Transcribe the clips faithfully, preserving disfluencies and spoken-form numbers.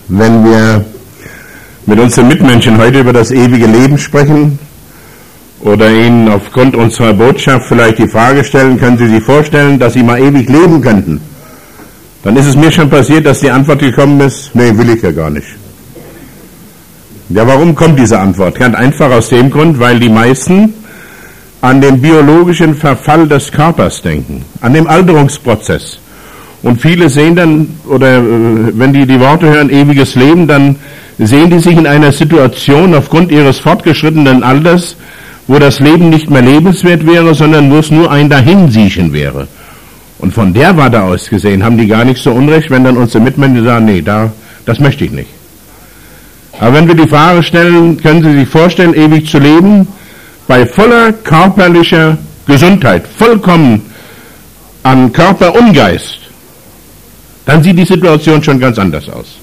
Wenn wir mit unseren Mitmenschen heute über das ewige Leben sprechen oder ihnen aufgrund unserer Botschaft vielleicht die Frage stellen, können Sie sich vorstellen, dass Sie mal ewig leben könnten? Dann ist es mir schon passiert, dass die Antwort gekommen ist, nee, will ich ja gar nicht. Ja, warum kommt diese Antwort? Ganz einfach aus dem Grund, weil die meisten an den biologischen Verfall des Körpers denken, an den Alterungsprozess. Und viele sehen dann, oder äh, wenn die die Worte hören, ewiges Leben, dann sehen die sich in einer Situation aufgrund ihres fortgeschrittenen Alters, wo das Leben nicht mehr lebenswert wäre, sondern wo es nur ein Dahinsiechen wäre. Und von der Warte aus gesehen haben die gar nicht so unrecht, wenn dann unsere Mitmenschen sagen, nee, da, das möchte ich nicht. Aber wenn wir die Frage stellen, können Sie sich vorstellen, ewig zu leben, bei voller körperlicher Gesundheit, vollkommen an Körper und Geist, dann sieht die Situation schon ganz anders aus.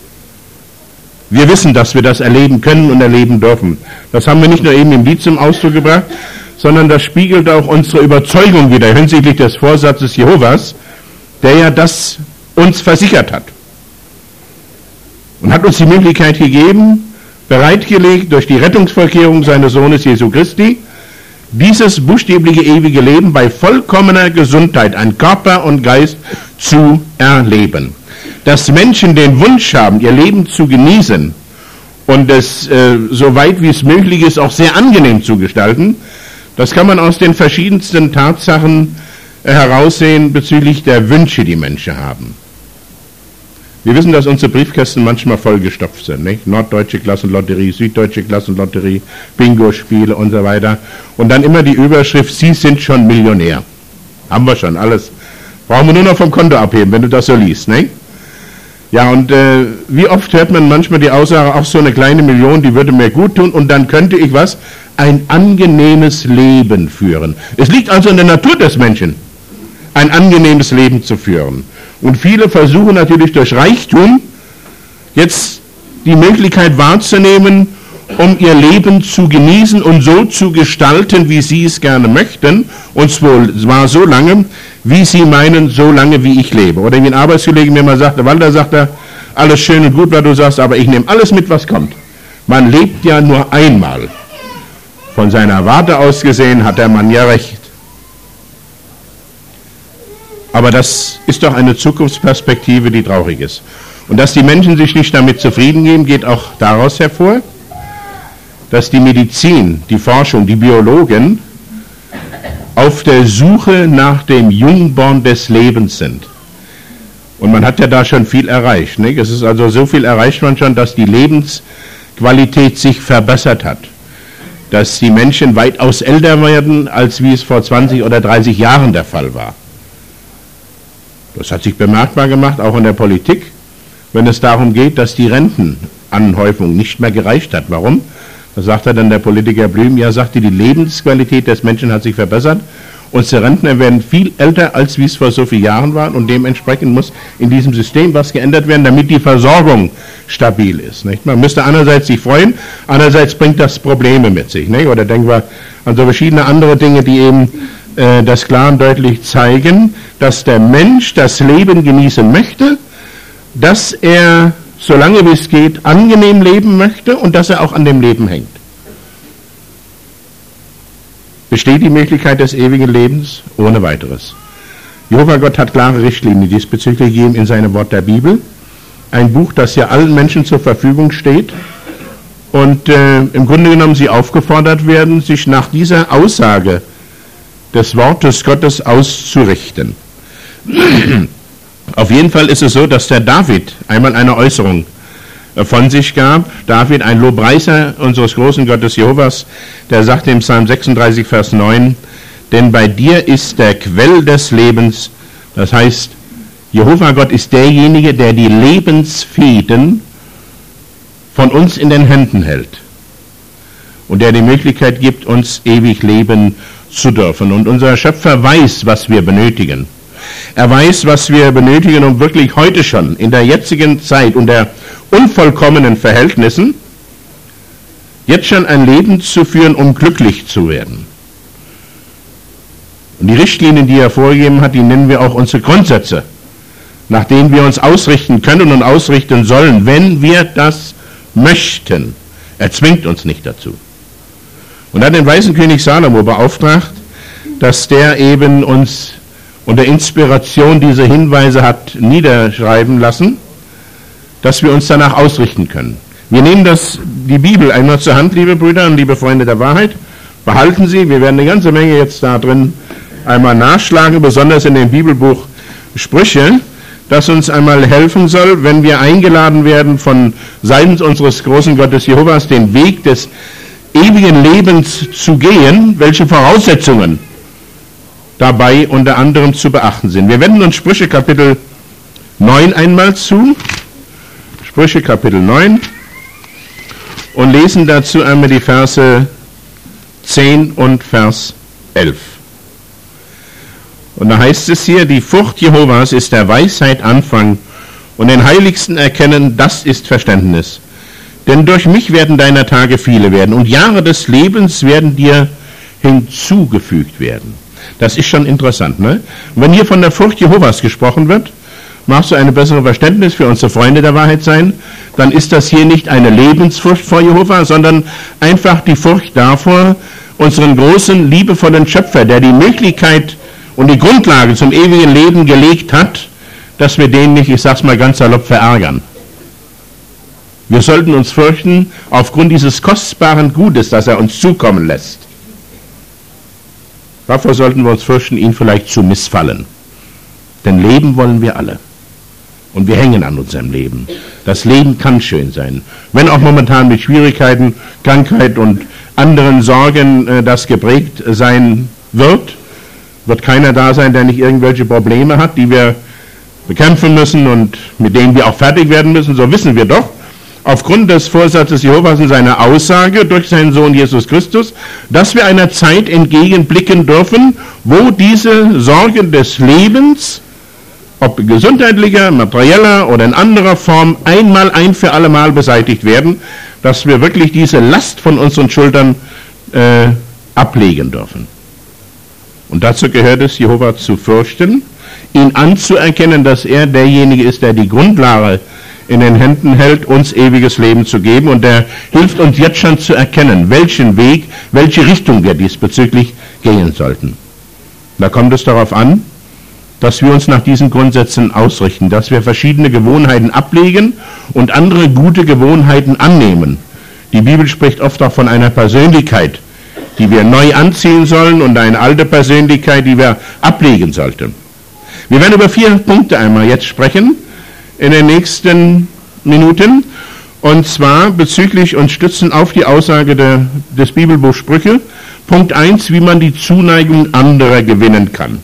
Wir wissen, dass wir das erleben können und erleben dürfen. Das haben wir nicht nur eben im Lied zum Ausdruck gebracht, sondern das spiegelt auch unsere Überzeugung wider hinsichtlich des Vorsatzes Jehovas, der ja das uns versichert hat. Und hat uns die Möglichkeit gegeben, bereitgelegt durch die Rettungsvollkehrung seines Sohnes Jesu Christi, dieses buchstäbliche ewige Leben bei vollkommener Gesundheit an Körper und Geist zu erleben. Dass Menschen den Wunsch haben, ihr Leben zu genießen und es äh, so weit wie es möglich ist auch sehr angenehm zu gestalten, das kann man aus den verschiedensten Tatsachen äh, heraussehen bezüglich der Wünsche, die Menschen haben. Wir wissen, dass unsere Briefkästen manchmal vollgestopft sind, nicht? Norddeutsche Klassenlotterie, Süddeutsche Klassenlotterie, Bingo-Spiele und so weiter. Und dann immer die Überschrift, Sie sind schon Millionär. Haben wir schon, alles. Brauchen wir nur noch vom Konto abheben, wenn du das so liest, nicht? Ja, und äh, wie oft hört man manchmal die Aussage, auch so eine kleine Million, die würde mir gut tun und dann könnte ich was? Ein angenehmes Leben führen. Es liegt also in der Natur des Menschen, ein angenehmes Leben zu führen. Und viele versuchen natürlich durch Reichtum jetzt die Möglichkeit wahrzunehmen, um ihr Leben zu genießen und so zu gestalten, wie sie es gerne möchten, und zwar so lange, wie sie meinen, so lange, wie ich lebe. Oder wie ein Arbeitskollege mir mal sagte, Walter, sagt er, alles schön und gut, was du sagst, aber ich nehme alles mit, was kommt. Man lebt ja nur einmal. Von seiner Warte aus gesehen hat der Mann ja recht. Aber das ist doch eine Zukunftsperspektive, die traurig ist. Und dass die Menschen sich nicht damit zufrieden geben, geht auch daraus hervor, dass die Medizin, die Forschung, die Biologen auf der Suche nach dem Jungborn des Lebens sind. Und man hat ja da schon viel erreicht, nicht? Es ist also so viel erreicht man schon, dass die Lebensqualität sich verbessert hat. Dass die Menschen weitaus älter werden, als wie es vor zwanzig oder dreißig Jahren der Fall war. Das hat sich bemerkbar gemacht, auch in der Politik, wenn es darum geht, dass die Rentenanhäufung nicht mehr gereicht hat. Warum? Da sagte dann der Politiker Blüm, ja, sagte, die Lebensqualität des Menschen hat sich verbessert. Unsere Rentner werden viel älter, als wie es vor so vielen Jahren war, und dementsprechend muss in diesem System was geändert werden, damit die Versorgung stabil ist. Nicht? Man müsste einerseits sich freuen, andererseits bringt das Probleme mit sich. Nicht? Oder denken wir an so verschiedene andere Dinge, die eben äh, das klar und deutlich zeigen, dass der Mensch das Leben genießen möchte, dass er, solange wie es geht, angenehm leben möchte und dass er auch an dem Leben hängt. Besteht die Möglichkeit des ewigen Lebens? Ohne weiteres. Jehova Gott hat klare Richtlinien diesbezüglich gegeben in seinem Wort der Bibel. Ein Buch, das ja allen Menschen zur Verfügung steht und äh, im Grunde genommen sie aufgefordert werden, sich nach dieser Aussage des Wortes Gottes auszurichten. Auf jeden Fall ist es so, dass der David einmal eine Äußerung von sich gab. David, ein Lobpreiser unseres großen Gottes Jehovas, der sagte im Psalm sechsunddreißig, Vers neun, denn bei dir ist der Quell des Lebens, das heißt, Jehova Gott ist derjenige, der die Lebensfäden von uns in den Händen hält und der die Möglichkeit gibt, uns ewig leben zu dürfen. Und unser Schöpfer weiß, was wir benötigen. Er weiß, was wir benötigen, um wirklich heute schon, in der jetzigen Zeit, unter unvollkommenen Verhältnissen, jetzt schon ein Leben zu führen, um glücklich zu werden. Und die Richtlinien, die er vorgegeben hat, die nennen wir auch unsere Grundsätze. nach denen wir uns ausrichten können und ausrichten sollen, wenn wir das möchten. Er zwingt uns nicht dazu. Und hat den weisen König Salomo beauftragt, dass der eben uns unter Inspiration diese Hinweise hat niederschreiben lassen, dass wir uns danach ausrichten können. Wir nehmen das, die Bibel einmal zur Hand, liebe Brüder und liebe Freunde der Wahrheit. Behalten Sie, wir werden eine ganze Menge jetzt da drin einmal nachschlagen, besonders in dem Bibelbuch Sprüche, das uns einmal helfen soll, wenn wir eingeladen werden von seitens unseres großen Gottes Jehovas, den Weg des ewigen Lebens zu gehen, welche Voraussetzungen dabei unter anderem zu beachten sind. Wir wenden uns Sprüche Kapitel neun einmal zu, Sprüche Kapitel neun, und lesen dazu einmal die Verse zehn und Vers elf. Und da heißt es hier, die Furcht Jehovas ist der Weisheit Anfang und den Heiligsten erkennen, das ist Verständnis. Denn durch mich werden deiner Tage viele werden und Jahre des Lebens werden dir hinzugefügt werden. Das ist schon interessant, ne? Und wenn hier von der Furcht Jehovas gesprochen wird, machst du eine bessere Verständnis für unsere Freunde der Wahrheit sein, dann ist das hier nicht eine Lebensfurcht vor Jehova, sondern einfach die Furcht davor, unseren großen, liebevollen Schöpfer, der die Möglichkeit und die Grundlage zum ewigen Leben gelegt hat, dass wir den nicht, ich sag's mal ganz salopp, verärgern. Wir sollten uns fürchten, aufgrund dieses kostbaren Gutes, das er uns zukommen lässt. Davor sollten wir uns fürchten, ihn vielleicht zu missfallen. Denn leben wollen wir alle. Und wir hängen an unserem Leben. Das Leben kann schön sein. Wenn auch momentan mit Schwierigkeiten, Krankheit und anderen Sorgen äh, das geprägt sein wird, wird keiner da sein, der nicht irgendwelche Probleme hat, die wir bekämpfen müssen und mit denen wir auch fertig werden müssen. So wissen wir doch, aufgrund des Vorsatzes Jehovas und seiner Aussage durch seinen Sohn Jesus Christus, dass wir einer Zeit entgegenblicken dürfen, wo diese Sorgen des Lebens, ob gesundheitlicher, materieller oder in anderer Form, einmal ein für alle Mal beseitigt werden, dass wir wirklich diese Last von unseren Schultern äh, ablegen dürfen. Und dazu gehört es, Jehova zu fürchten, ihn anzuerkennen, dass er derjenige ist, der die Grundlage in den Händen hält, uns ewiges Leben zu geben. Und der hilft uns jetzt schon zu erkennen, welchen Weg, welche Richtung wir diesbezüglich gehen sollten. Da kommt es darauf an, dass wir uns nach diesen Grundsätzen ausrichten, dass wir verschiedene Gewohnheiten ablegen und andere gute Gewohnheiten annehmen. Die Bibel spricht oft auch von einer Persönlichkeit, die wir neu anziehen sollen, und eine alte Persönlichkeit, die wir ablegen sollten. Wir werden über vier Punkte einmal jetzt sprechen in den nächsten Minuten, und zwar bezüglich und stützen auf die Aussage der, des Bibelbuchs Sprüche. Punkt eins, wie man die Zuneigung anderer gewinnen kann.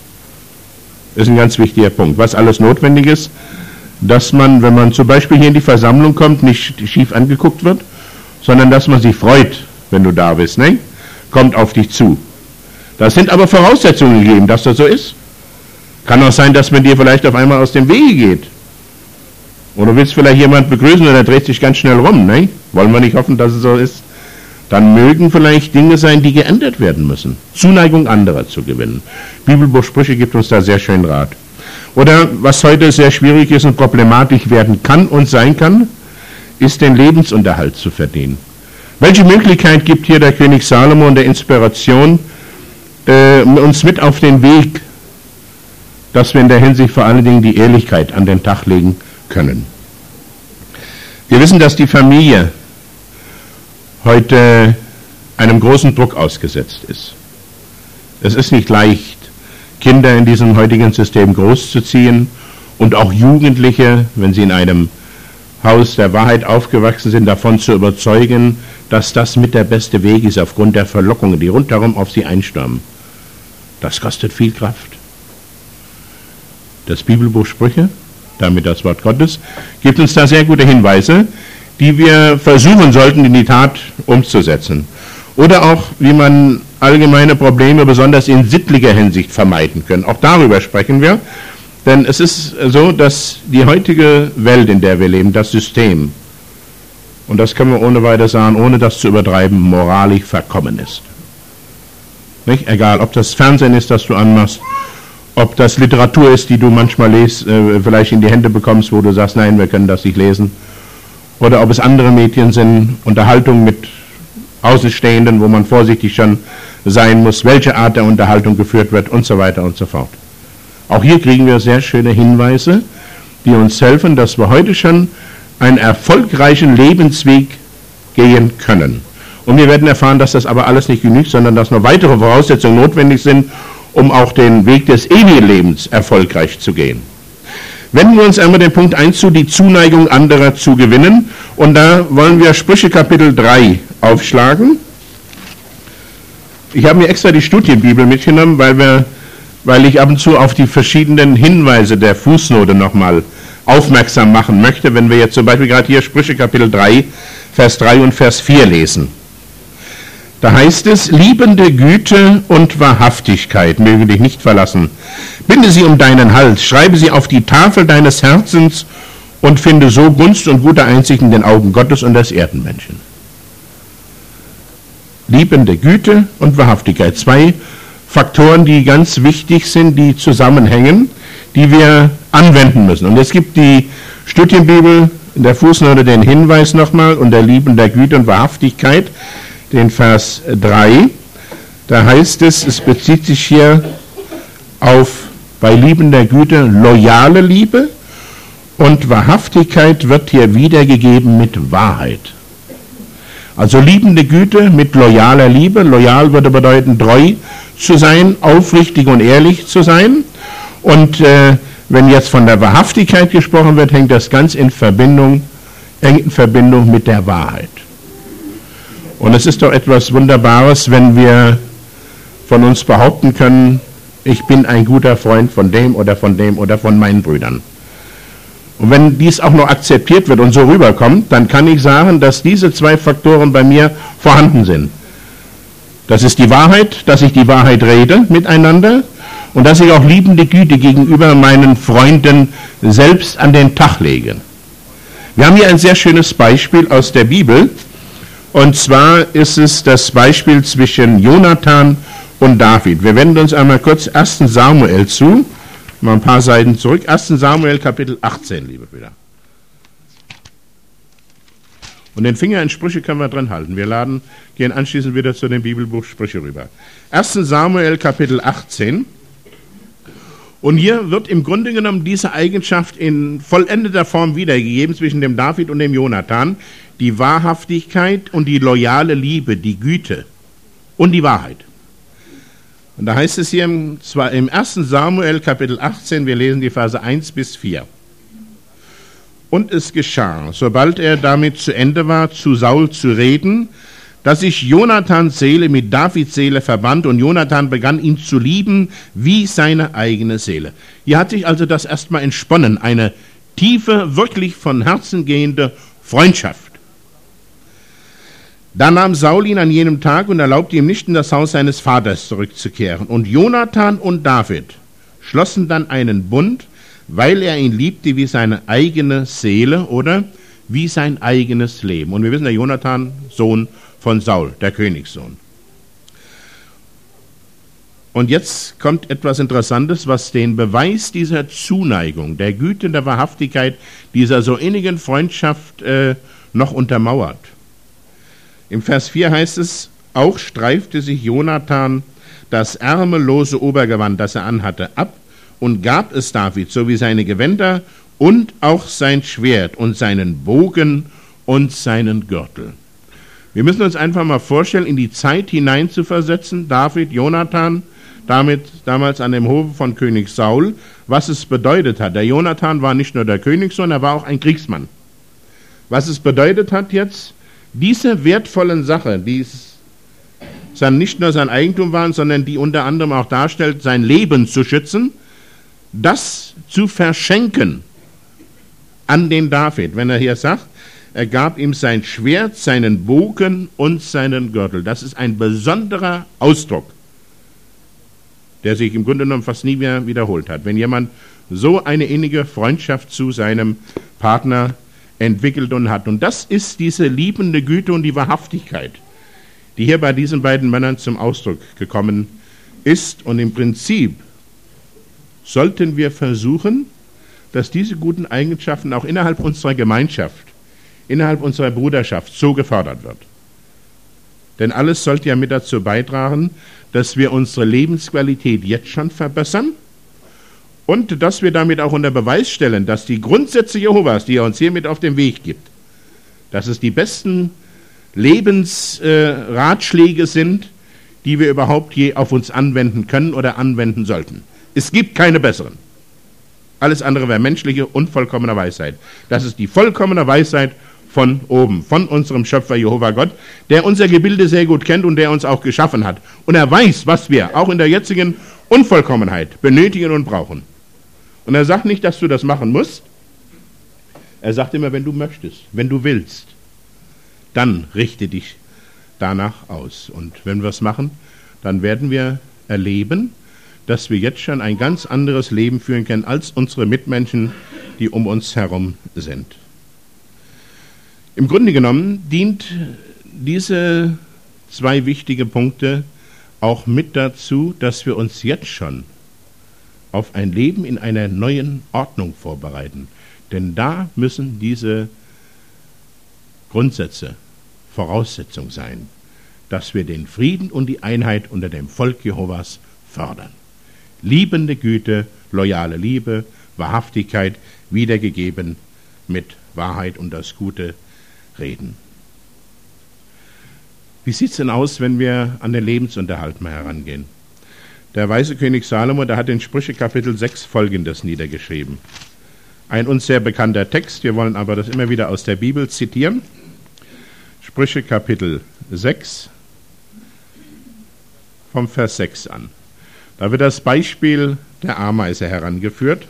Das ist ein ganz wichtiger Punkt. Was alles notwendig ist, dass man, wenn man zum Beispiel hier in die Versammlung kommt, nicht schief angeguckt wird, sondern dass man sich freut, wenn du da bist, ne? Kommt auf dich zu. Das sind aber Voraussetzungen gegeben, dass das so ist. Kann auch sein, dass man dir vielleicht auf einmal aus dem Wege geht. Oder du willst vielleicht jemand begrüßen und er dreht sich ganz schnell rum, ne? Wollen wir nicht hoffen, dass es so ist? Dann mögen vielleicht Dinge sein, die geändert werden müssen. Zuneigung anderer zu gewinnen. Bibelbuch Sprüche gibt uns da sehr schön Rat. Oder was heute sehr schwierig ist und problematisch werden kann und sein kann, ist den Lebensunterhalt zu verdienen. Welche Möglichkeit gibt hier der König Salomo und der Inspiration äh, uns mit auf den Weg, dass wir in der Hinsicht vor allen Dingen die Ehrlichkeit an den Tag legen können? Wir wissen, dass die Familie heute einem großen Druck ausgesetzt ist. Es ist nicht leicht, Kinder in diesem heutigen System großzuziehen und auch Jugendliche, wenn sie in einem Haus der Wahrheit aufgewachsen sind, davon zu überzeugen, dass das mit der beste Weg ist aufgrund der Verlockungen, die rundherum auf sie einstürmen. Das kostet viel Kraft. Das Bibelbuch Sprüche, damit das Wort Gottes, gibt uns da sehr gute Hinweise, die wir versuchen sollten, in die Tat umzusetzen. Oder auch, wie man allgemeine Probleme besonders in sittlicher Hinsicht vermeiden können. Auch darüber sprechen wir. Denn es ist so, dass die heutige Welt, in der wir leben, das System, und das können wir ohne weiter sagen, ohne das zu übertreiben, moralisch verkommen ist. Nicht? Egal, ob das Fernsehen ist, das du anmachst, Ob das Literatur ist, die du manchmal liest, äh, vielleicht in die Hände bekommst, wo du sagst, nein, wir können das nicht lesen. Oder ob es andere Medien sind, Unterhaltung mit Außenstehenden, wo man vorsichtig schon sein muss, welche Art der Unterhaltung geführt wird und so weiter und so fort. Auch hier kriegen wir sehr schöne Hinweise, die uns helfen, dass wir heute schon einen erfolgreichen Lebensweg gehen können. Und wir werden erfahren, dass das aber alles nicht genügt, sondern dass noch weitere Voraussetzungen notwendig sind, um auch den Weg des ewigen Lebens erfolgreich zu gehen. Wenden wir uns einmal den Punkt eins zu, die Zuneigung anderer zu gewinnen. Und da wollen wir Sprüche Kapitel drei aufschlagen. Ich habe mir extra die Studienbibel mitgenommen, weil, wir, weil ich ab und zu auf die verschiedenen Hinweise der Fußnote nochmal aufmerksam machen möchte, wenn wir jetzt zum Beispiel gerade hier Sprüche Kapitel drei, Vers drei und Vers vier lesen. Da heißt es, liebende Güte und Wahrhaftigkeit mögen dich nicht verlassen. Binde sie um deinen Hals, schreibe sie auf die Tafel deines Herzens und finde so Gunst und gute Einsicht in den Augen Gottes und des Erdenmenschen. Liebende Güte und Wahrhaftigkeit. Zwei Faktoren, die ganz wichtig sind, die zusammenhängen, die wir anwenden müssen. Und es gibt die Studienbibel in der Fußnote den Hinweis nochmal unter liebender Güte und Wahrhaftigkeit, den Vers drei. Da heißt es, es bezieht sich hier auf bei liebender Güte loyale Liebe und Wahrhaftigkeit wird hier wiedergegeben mit Wahrheit. Also liebende Güte mit loyaler Liebe. Loyal würde bedeuten, treu zu sein, aufrichtig und ehrlich zu sein. Und äh, wenn jetzt von der Wahrhaftigkeit gesprochen wird, hängt das ganz in Verbindung, eng in Verbindung mit der Wahrheit. Und es ist doch etwas Wunderbares, wenn wir von uns behaupten können, ich bin ein guter Freund von dem oder von dem oder von meinen Brüdern. Und wenn dies auch noch akzeptiert wird und so rüberkommt, dann kann ich sagen, dass diese zwei Faktoren bei mir vorhanden sind. Das ist die Wahrheit, dass ich die Wahrheit rede miteinander und dass ich auch liebende Güte gegenüber meinen Freunden selbst an den Tag lege. Wir haben hier ein sehr schönes Beispiel aus der Bibel. Und zwar ist es das Beispiel zwischen Jonathan und David. Wir wenden uns einmal kurz ersten Samuel zu, mal ein paar Seiten zurück. ersten Samuel Kapitel achtzehn, liebe Brüder. Und den Finger in Sprüche können wir drin halten. Wir laden, gehen anschließend wieder zu dem Bibelbuch Sprüche rüber. ersten Samuel Kapitel achtzehn. Und hier wird im Grunde genommen diese Eigenschaft in vollendeter Form wiedergegeben zwischen dem David und dem Jonathan. Die Wahrhaftigkeit und die loyale Liebe, die Güte und die Wahrheit. Und da heißt es hier im, zwar im ersten Samuel Kapitel achtzehn, wir lesen die Verse eins bis vier. Und es geschah, sobald er damit zu Ende war, zu Saul zu reden, dass sich Jonathans Seele mit Davids Seele verband und Jonathan begann, ihn zu lieben wie seine eigene Seele. Hier hat sich also das erstmal entsponnen, eine tiefe, wirklich von Herzen gehende Freundschaft. Da nahm Saul ihn an jenem Tag und erlaubte ihm nicht, in das Haus seines Vaters zurückzukehren. Und Jonathan und David schlossen dann einen Bund, weil er ihn liebte wie seine eigene Seele oder wie sein eigenes Leben. Und wir wissen, der Jonathan, Sohn von Saul, der Königssohn. Und jetzt kommt etwas Interessantes, was den Beweis dieser Zuneigung, der Güte und der Wahrhaftigkeit, dieser so innigen Freundschaft äh, noch untermauert. Im Vers vier heißt es, auch streifte sich Jonathan das ärmellose Obergewand, das er anhatte, ab und gab es David, sowie seine Gewänder und auch sein Schwert und seinen Bogen und seinen Gürtel. Wir müssen uns einfach mal vorstellen, in die Zeit hineinzuversetzen, David, Jonathan, damit damals an dem Hofe von König Saul, was es bedeutet hat. Der Jonathan war nicht nur der Königssohn, er war auch ein Kriegsmann. Was es bedeutet hat jetzt, diese wertvollen Sachen, die dann nicht nur sein Eigentum waren, sondern die unter anderem auch darstellt, sein Leben zu schützen, das zu verschenken an den David. Wenn er hier sagt, er gab ihm sein Schwert, seinen Bogen und seinen Gürtel. Das ist ein besonderer Ausdruck, der sich im Grunde genommen fast nie mehr wiederholt hat. Wenn jemand so eine innige Freundschaft zu seinem Partner entwickelt und hat. Und das ist diese liebende Güte und die Wahrhaftigkeit, die hier bei diesen beiden Männern zum Ausdruck gekommen ist und im Prinzip sollten wir versuchen, dass diese guten Eigenschaften auch innerhalb unserer Gemeinschaft, innerhalb unserer Bruderschaft so gefördert wird. Denn alles sollte ja mit dazu beitragen, dass wir unsere Lebensqualität jetzt schon verbessern und dass wir damit auch unter Beweis stellen, dass die Grundsätze Jehovas, die er uns hiermit auf den Weg gibt, dass es die besten Lebensratschläge äh, sind, die wir überhaupt je auf uns anwenden können oder anwenden sollten. Es gibt keine besseren. Alles andere wäre menschliche, unvollkommene Weisheit. Das ist die vollkommene Weisheit von oben, von unserem Schöpfer Jehova Gott, der unser Gebilde sehr gut kennt und der uns auch geschaffen hat. Und er weiß, was wir auch in der jetzigen Unvollkommenheit benötigen und brauchen. Und er sagt nicht, dass du das machen musst. Er sagt immer, wenn du möchtest, wenn du willst, dann richte dich danach aus. Und wenn wir es machen, dann werden wir erleben, dass wir jetzt schon ein ganz anderes Leben führen können als unsere Mitmenschen, die um uns herum sind. Im Grunde genommen dient diese zwei wichtige Punkte auch mit dazu, dass wir uns jetzt schon auf ein Leben in einer neuen Ordnung vorbereiten. Denn da müssen diese Grundsätze Voraussetzung sein, dass wir den Frieden und die Einheit unter dem Volk Jehovas fördern. Liebende Güte, loyale Liebe, Wahrhaftigkeit, wiedergegeben mit Wahrheit und das Gute reden. Wie sieht es denn aus, wenn wir an den Lebensunterhalt mal herangehen? Der weise König Salomo, der hat in Sprüche Kapitel sechs Folgendes niedergeschrieben. Ein uns sehr bekannter Text, wir wollen aber das immer wieder aus der Bibel zitieren. Sprüche Kapitel sechs, vom Vers sechs an. Da wird das Beispiel der Ameise herangeführt,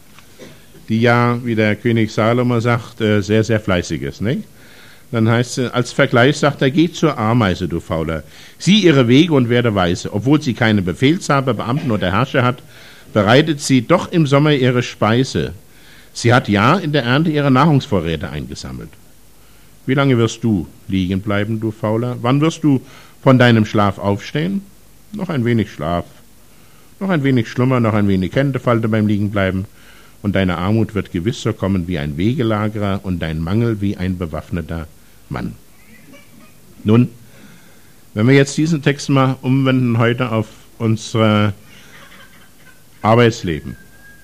die ja, wie der König Salomo sagt, sehr, sehr fleißig ist, nicht? Dann heißt es, als Vergleich sagt er, geh zur Ameise, du Fauler. Sieh ihre Wege und werde weise. Obwohl sie keine Befehlshaber, Beamten oder Herrscher hat, bereitet sie doch im Sommer ihre Speise. Sie hat ja in der Ernte ihre Nahrungsvorräte eingesammelt. Wie lange wirst du liegen bleiben, du Fauler? Wann wirst du von deinem Schlaf aufstehen? Noch ein wenig Schlaf, noch ein wenig Schlummer, noch ein wenig Händefalte beim Liegenbleiben. Und deine Armut wird gewiss so kommen wie ein Wegelagerer und dein Mangel wie ein bewaffneter Mann. Nun, wenn wir jetzt diesen Text mal umwenden heute auf unser Arbeitsleben,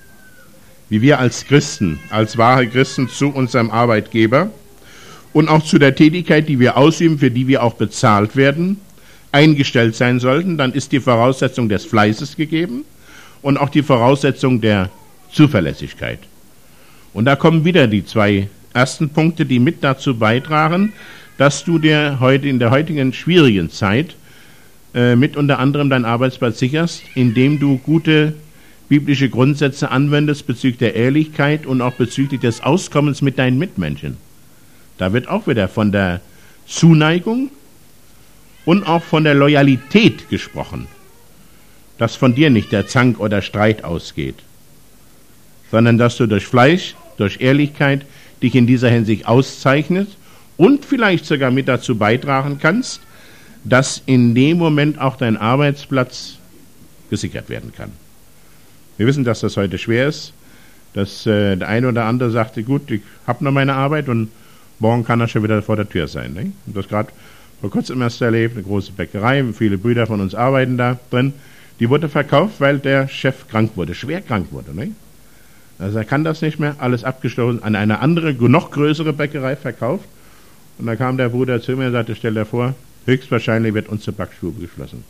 wie wir als Christen, als wahre Christen zu unserem Arbeitgeber und auch zu der Tätigkeit, die wir ausüben, für die wir auch bezahlt werden, eingestellt sein sollten, dann ist die Voraussetzung des Fleißes gegeben und auch die Voraussetzung der Zuverlässigkeit. Und da kommen wieder die zwei ersten Punkte, die mit dazu beitragen, dass du dir heute in der heutigen schwierigen Zeit äh, mit unter anderem deinen Arbeitsplatz sicherst, indem du gute biblische Grundsätze anwendest bezüglich der Ehrlichkeit und auch bezüglich des Auskommens mit deinen Mitmenschen. Da wird auch wieder von der Zuneigung und auch von der Loyalität gesprochen, dass von dir nicht der Zank oder Streit ausgeht, sondern dass du durch Fleiß, durch Ehrlichkeit dich in dieser Hinsicht auszeichnest und vielleicht sogar mit dazu beitragen kannst, dass in dem Moment auch dein Arbeitsplatz gesichert werden kann. Wir wissen, dass das heute schwer ist, dass äh, der eine oder andere sagte, gut, ich habe noch meine Arbeit und morgen kann er schon wieder vor der Tür sein. Ne? Und das gerade vor kurzem erst erlebt, eine große Bäckerei, viele Brüder von uns arbeiten da drin, die wurde verkauft, weil der Chef krank wurde, schwer krank wurde. Ne? Also er kann das nicht mehr, alles abgestoßen, an eine andere, noch größere Bäckerei verkauft. Und da kam der Bruder zu mir und sagte, stell dir vor, höchstwahrscheinlich wird unsere Backstube geschlossen.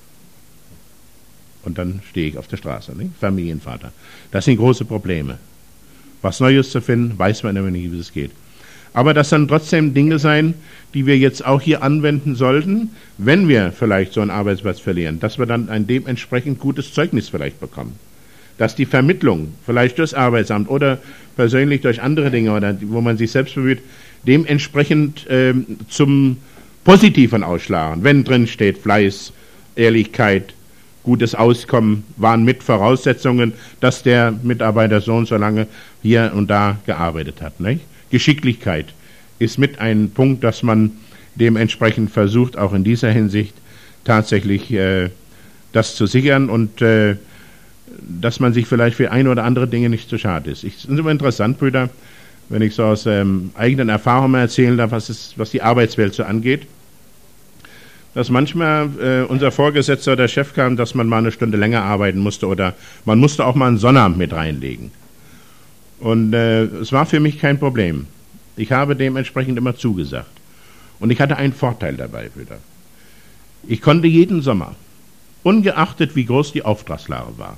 Und dann stehe ich auf der Straße, nicht? Familienvater. Das sind große Probleme. Was Neues zu finden, weiß man immer nicht, wie es geht. Aber das dann trotzdem Dinge sein, die wir jetzt auch hier anwenden sollten, wenn wir vielleicht so einen Arbeitsplatz verlieren, dass wir dann ein dementsprechend gutes Zeugnis vielleicht bekommen. Dass die Vermittlung, vielleicht durchs Arbeitsamt oder persönlich durch andere Dinge, oder wo man sich selbst bemüht, dementsprechend äh, zum Positiven ausschlagen. Wenn drin steht Fleiß, Ehrlichkeit, gutes Auskommen, waren mit Voraussetzungen, dass der Mitarbeiter so und so lange hier und da gearbeitet hat. Nicht? Geschicklichkeit ist mit ein Punkt, dass man dementsprechend versucht, auch in dieser Hinsicht tatsächlich äh, das zu sichern und äh, dass man sich vielleicht für ein oder andere Dinge nicht zu schade ist. Ich, es ist immer interessant, Brüder, wenn ich so aus ähm, eigenen Erfahrungen erzählen darf, was, es, was die Arbeitswelt so angeht, dass manchmal äh, unser Vorgesetzter oder Chef kam, dass man mal eine Stunde länger arbeiten musste oder man musste auch mal einen Sonnabend mit reinlegen. Und äh, es war für mich kein Problem. Ich habe dementsprechend immer zugesagt. Und ich hatte einen Vorteil dabei, Brüder. Ich konnte jeden Sommer, ungeachtet wie groß die Auftragslage war,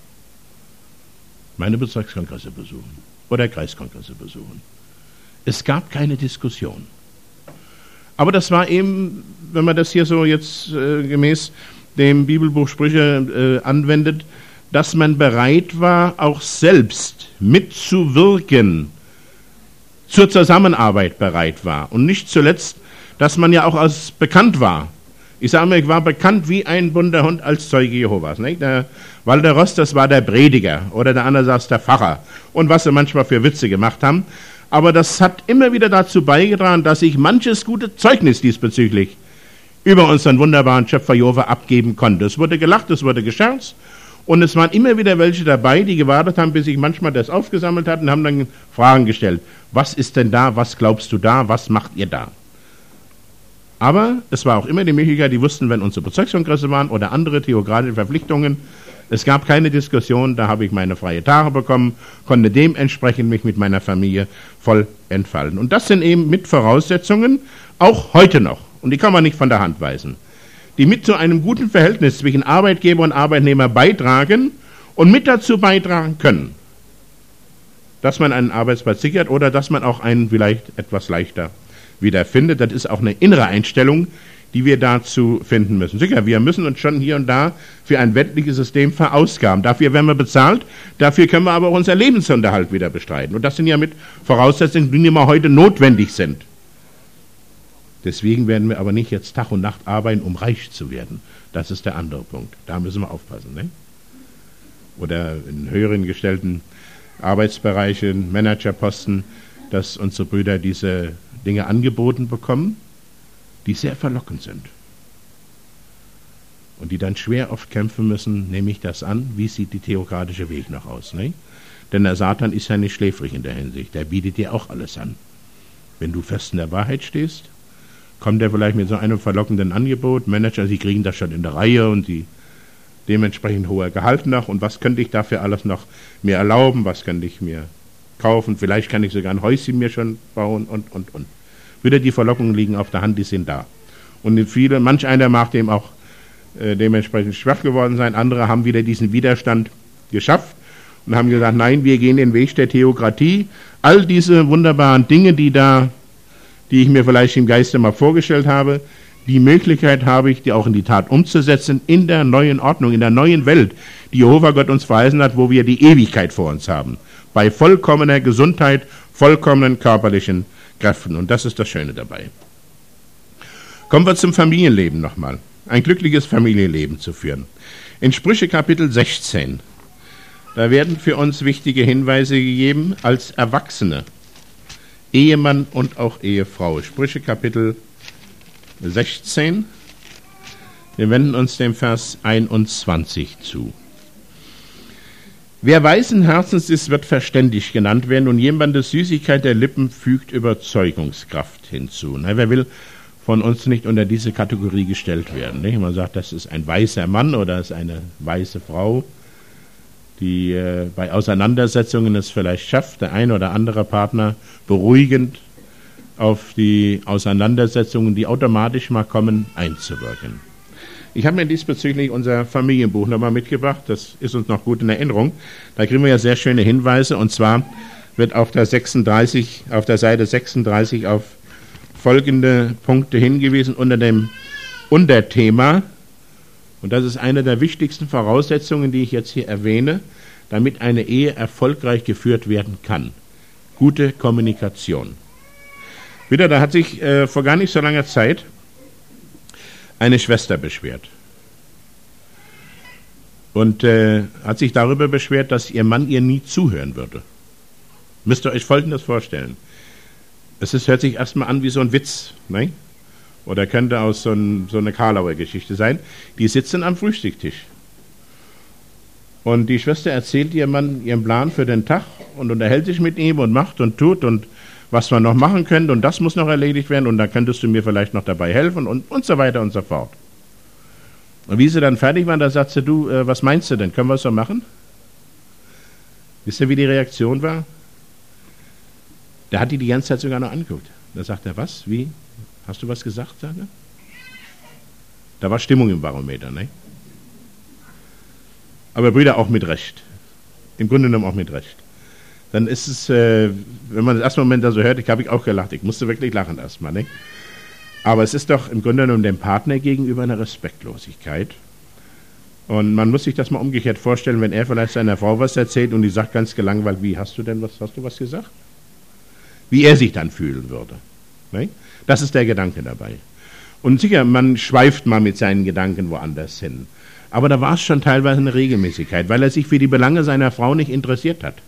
meine Bezirkskongresse besuchen oder Kreiskongresse besuchen. Es gab keine Diskussion. Aber das war eben, wenn man das hier so jetzt äh, gemäß dem Bibelbuch Sprüche äh, anwendet, dass man bereit war, auch selbst mitzuwirken, zur Zusammenarbeit bereit war. Und nicht zuletzt, dass man ja auch als bekannt war. Ich sage mal, ich war bekannt wie ein bunter Hund als Zeuge Jehovas. Nicht? Der Walter Ross, das war der Prediger, oder der andere saß der Pfarrer. Und was sie manchmal für Witze gemacht haben. Aber das hat immer wieder dazu beigetragen, dass ich manches gute Zeugnis diesbezüglich über unseren wunderbaren Schöpfer Jehova abgeben konnte. Es wurde gelacht, es wurde gescherzt. Und es waren immer wieder welche dabei, die gewartet haben, bis ich manchmal das aufgesammelt hatte und haben dann Fragen gestellt. Was ist denn da? Was glaubst du da? Was macht ihr da? Aber es war auch immer die Möglichkeit, die wussten, wenn unsere Bezirkskongresse waren oder andere theokratische Verpflichtungen, es gab keine Diskussion, da habe ich meine freie Tage bekommen, konnte dementsprechend mich mit meiner Familie voll entfalten. Und das sind eben mit Voraussetzungen, auch heute noch, und die kann man nicht von der Hand weisen, die mit zu einem guten Verhältnis zwischen Arbeitgeber und Arbeitnehmer beitragen und mit dazu beitragen können, dass man einen Arbeitsplatz sichert oder dass man auch einen vielleicht etwas leichter wiederfindet. Das ist auch eine innere Einstellung, die wir dazu finden müssen. Sicher, wir müssen uns schon hier und da für ein weltliches System verausgaben. Dafür werden wir bezahlt, dafür können wir aber auch unser Lebensunterhalt wieder bestreiten. Und das sind ja mit Voraussetzungen, die immer heute notwendig sind. Deswegen werden wir aber nicht jetzt Tag und Nacht arbeiten, um reich zu werden. Das ist der andere Punkt. Da müssen wir aufpassen. Ne? Oder in höheren gestellten Arbeitsbereichen, Managerposten, dass unsere Brüder diese Dinge angeboten bekommen, die sehr verlockend sind. Und die dann schwer oft kämpfen müssen, nehme ich das an, wie sieht die theokratische Weg noch aus. Ne? Denn der Satan ist ja nicht schläfrig in der Hinsicht, der bietet dir auch alles an. Wenn du fest in der Wahrheit stehst, kommt er vielleicht mit so einem verlockenden Angebot, Manager, sie kriegen das schon in der Reihe und sie dementsprechend hoher Gehalt noch und was könnte ich dafür alles noch mir erlauben, was könnte ich mir kaufen, vielleicht kann ich sogar ein Häuschen mir schon bauen und, und, und. Wieder die Verlockungen liegen auf der Hand, die sind da. Und viele, manch einer mag dem auch äh, dementsprechend schwach geworden sein, andere haben wieder diesen Widerstand geschafft und haben gesagt, nein, wir gehen den Weg der Theokratie. All diese wunderbaren Dinge, die da, die ich mir vielleicht im Geiste mal vorgestellt habe, die Möglichkeit habe ich, die auch in die Tat umzusetzen, in der neuen Ordnung, in der neuen Welt, die Jehova Gott uns verheißen hat, wo wir die Ewigkeit vor uns haben. Bei vollkommener Gesundheit, vollkommenen körperlichen Kräften. Und das ist das Schöne dabei. Kommen wir zum Familienleben nochmal. Ein glückliches Familienleben zu führen. In Sprüche Kapitel sechzehn, da werden für uns wichtige Hinweise gegeben als Erwachsene, Ehemann und auch Ehefrau. Sprüche Kapitel sechzehn, wir wenden uns dem Vers einundzwanzig zu. Wer weisen Herzens ist, wird verständig genannt werden und jemandes Süßigkeit der Lippen fügt Überzeugungskraft hinzu. Na, wer will von uns nicht unter diese Kategorie gestellt werden? Nicht? Man sagt, das ist ein weiser Mann oder ist eine weise Frau, die äh, bei Auseinandersetzungen es vielleicht schafft, der ein oder andere Partner beruhigend auf die Auseinandersetzungen, die automatisch mal kommen, einzuwirken. Ich habe mir diesbezüglich unser Familienbuch nochmal mitgebracht, das ist uns noch gut in Erinnerung. Da kriegen wir ja sehr schöne Hinweise und zwar wird auf der sechsunddreißig, auf der Seite sechsunddreißig auf folgende Punkte hingewiesen unter dem Unterthema. Und das ist eine der wichtigsten Voraussetzungen, die ich jetzt hier erwähne, damit eine Ehe erfolgreich geführt werden kann. Gute Kommunikation. Wieder, da hat sich äh, vor gar nicht so langer Zeit eine Schwester beschwert. Und äh, hat sich darüber beschwert, dass ihr Mann ihr nie zuhören würde. Müsst ihr euch Folgendes vorstellen. Es ist, hört sich erstmal an wie so ein Witz, ne? Oder könnte aus so, ein, so eine Karlauer Geschichte sein. Die sitzen am Frühstückstisch. Und die Schwester erzählt ihrem Mann ihren Plan für den Tag und unterhält sich mit ihm und macht und tut und was man noch machen könnte und das muss noch erledigt werden und da könntest du mir vielleicht noch dabei helfen und, und so weiter und so fort. Und wie sie dann fertig waren, da sagt sie, du, äh, was meinst du denn, können wir es so machen? Wisst ihr, wie die Reaktion war? Da hat die die ganze Zeit sogar noch angeguckt. Da sagt er, was, wie, hast du was gesagt? Sagt er? Da war Stimmung im Barometer, ne? Aber Brüder, auch mit Recht. Im Grunde genommen auch mit Recht. Dann ist es, äh, wenn man das erste Moment da so hört, ich habe ich auch gelacht, ich musste wirklich lachen erstmal, ne? Aber es ist doch im Grunde genommen dem Partner gegenüber eine Respektlosigkeit. Und man muss sich das mal umgekehrt vorstellen, wenn er vielleicht seiner Frau was erzählt und die sagt ganz gelangweilt, wie, hast du denn was, hast du was gesagt? Wie er sich dann fühlen würde. Ne? Das ist der Gedanke dabei. Und sicher, man schweift mal mit seinen Gedanken woanders hin. Aber da war es schon teilweise eine Regelmäßigkeit, weil er sich für die Belange seiner Frau nicht interessiert hat.